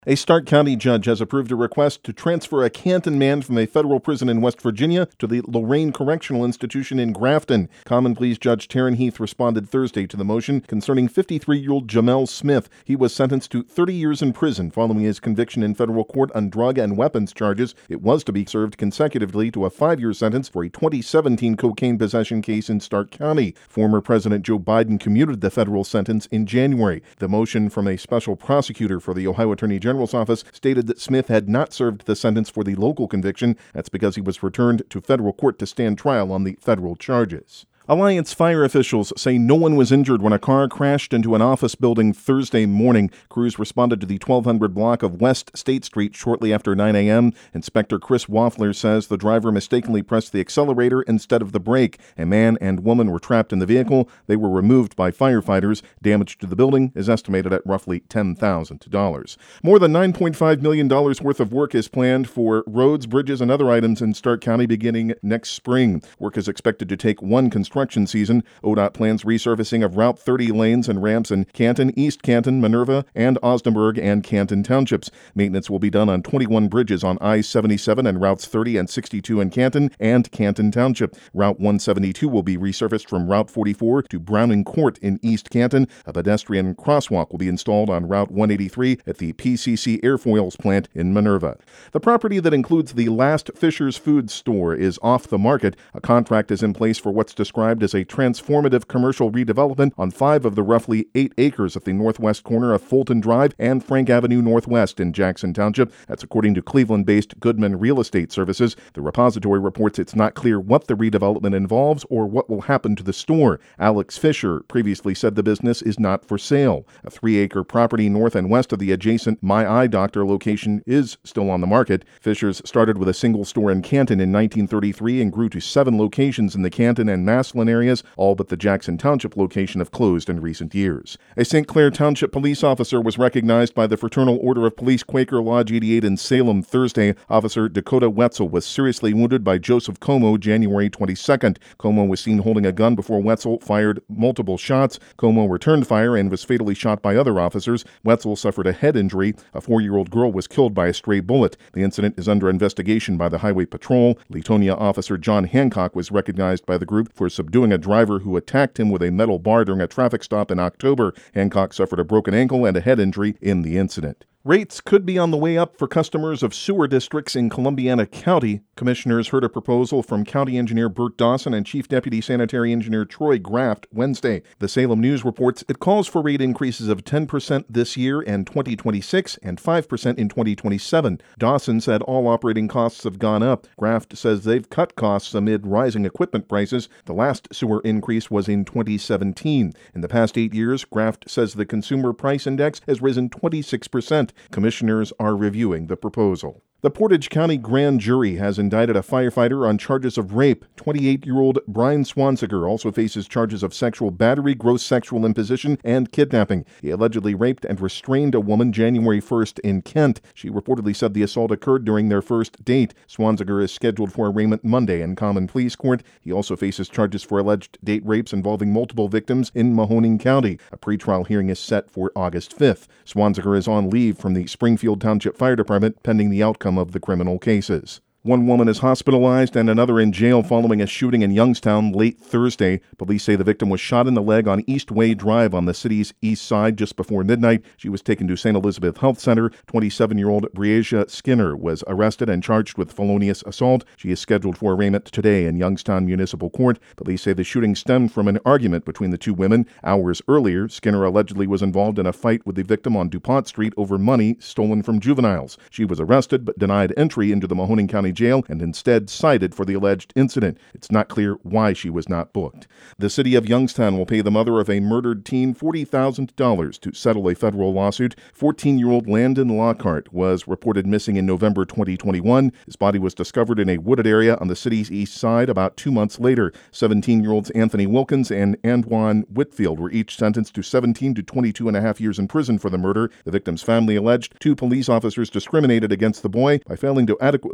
A Stark County judge has approved a request to transfer a Canton man from a federal prison in West Virginia to the Lorain Correctional Institution in Grafton. Common Pleas Judge Taryn Heath responded Thursday to the motion concerning 53-year-old Jamel Smith. He was sentenced to 30 years in prison following his conviction in federal court on drug and weapons charges. It was to be served consecutively to a 5-year sentence for a 2017 cocaine possession case in Stark County. Former President Joe Biden commuted the federal sentence in January. The motion from a special prosecutor for the Ohio Attorney General's office stated that Smith had not served the sentence for the local conviction. That's because he was returned to federal court to stand trial on the federal charges. Alliance fire officials say no one was injured when a car crashed into an office building Thursday morning. Crews responded to the 1200 block of West State Street shortly after 9 a.m. Inspector Chris Waffler says the driver mistakenly pressed the accelerator instead of the brake. A man and woman were trapped in the vehicle. They were removed by firefighters. Damage to the building is estimated at roughly $10,000. More than $9.5 million worth of work is planned for roads, bridges, and other items in Stark County beginning next spring. Work is expected to take one construction season. ODOT plans resurfacing of Route 30 lanes and ramps in Canton, East Canton, Minerva, and Osnaburg and Canton townships. Maintenance will be done on 21 bridges on I-77 and routes 30 and 62 in Canton and Canton Township. Route 172 will be resurfaced from Route 44 to Browning Court in East Canton. A pedestrian crosswalk will be installed on Route 183 at the PCC Airfoils plant in Minerva. The property that includes the last Fisher's Food store is off the market. A contract is in place for what's described as a transformative commercial redevelopment on 5 of the roughly 8 acres at the northwest corner of Fulton Drive and Frank Avenue Northwest in Jackson Township. That's according to Cleveland-based Goodman Real Estate Services. The repository reports it's not clear what the redevelopment involves or what will happen to the store. Alex Fisher previously said the business is not for sale. A 3-acre property north and west of the adjacent My Eye Doctor location is still on the market. Fisher's started with a single store in Canton in 1933 and grew to 7 locations in the Canton and Massillon areas. All but the Jackson Township location have closed in recent years. A St. Clair Township police officer was recognized by the Fraternal Order of Police Quaker Lodge 88 in Salem Thursday. Officer Dakota Wetzel was seriously wounded by Joseph Como January 22nd. Como was seen holding a gun before Wetzel fired multiple shots. Como returned fire and was fatally shot by other officers. Wetzel suffered a head injury. A 4-year-old girl was killed by a stray bullet. The incident is under investigation by the Highway Patrol. Latonia officer John Hancock was recognized by the group for subduing a driver who attacked him with a metal bar during a traffic stop in October. Hancock suffered a broken ankle and a head injury in the incident. Rates could be on the way up for customers of sewer districts in Columbiana County. Commissioners heard a proposal from County Engineer Bert Dawson and Chief Deputy Sanitary Engineer Troy Graft Wednesday. The Salem News reports it calls for rate increases of 10% this year and 2026 and 5% in 2027. Dawson said all operating costs have gone up. Graft says they've cut costs amid rising equipment prices. The last sewer increase was in 2017. In the past 8 years, Graft says the Consumer Price Index has risen 26%. Commissioners are reviewing the proposal. The Portage County Grand Jury has indicted a firefighter on charges of rape. 28-year-old Brian Swanziger also faces charges of sexual battery, gross sexual imposition, and kidnapping. He allegedly raped and restrained a woman January 1st in Kent. She reportedly said the assault occurred during their first date. Swanziger is scheduled for arraignment Monday in Common Pleas Court. He also faces charges for alleged date rapes involving multiple victims in Mahoning County. A pretrial hearing is set for August 5th. Swanziger is on leave from the Springfield Township Fire Department pending the outcome of the criminal cases. One woman is hospitalized and another in jail following a shooting in Youngstown late Thursday. Police say the victim was shot in the leg on Eastway Drive on the city's east side just before midnight. She was taken to St. Elizabeth Health Center. 27-year-old Breasia Skinner was arrested and charged with felonious assault. She is scheduled for arraignment today in Youngstown Municipal Court. Police say the shooting stemmed from an argument between the two women. Hours earlier, Skinner allegedly was involved in a fight with the victim on DuPont Street over money stolen from juveniles. She was arrested but denied entry into the Mahoning County Jail and instead cited for the alleged incident. It's not clear why she was not booked. The city of Youngstown will pay the mother of a murdered teen $40,000 to settle a federal lawsuit. 14-year-old Landon Lockhart was reported missing in November 2021. His body was discovered in a wooded area on the city's east side about 2 months later. 17-year-olds Anthony Wilkins and Antoine Whitfield were each sentenced to 17 to 22 and a half years in prison for the murder. The victim's family alleged 2 police officers discriminated against the boy by failing to adequately investigate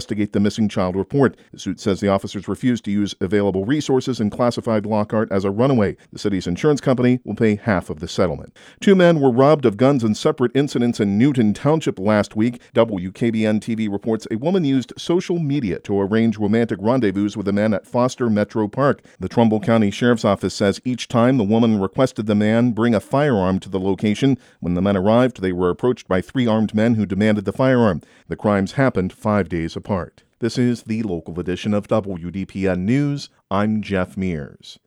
investigate the missing child report. The suit says the officers refused to use available resources and classified Lockhart as a runaway. The city's insurance company will pay half of the settlement. 2 men were robbed of guns in separate incidents in Newton Township last week. WKBN-TV reports a woman used social media to arrange romantic rendezvous with a man at Foster Metro Park. The Trumbull County Sheriff's Office says each time the woman requested the man bring a firearm to the location. When the men arrived, they were approached by 3 armed men who demanded the firearm. The crimes happened 5 days apart. This is the local edition of WDPN News. I'm Jeff Mears.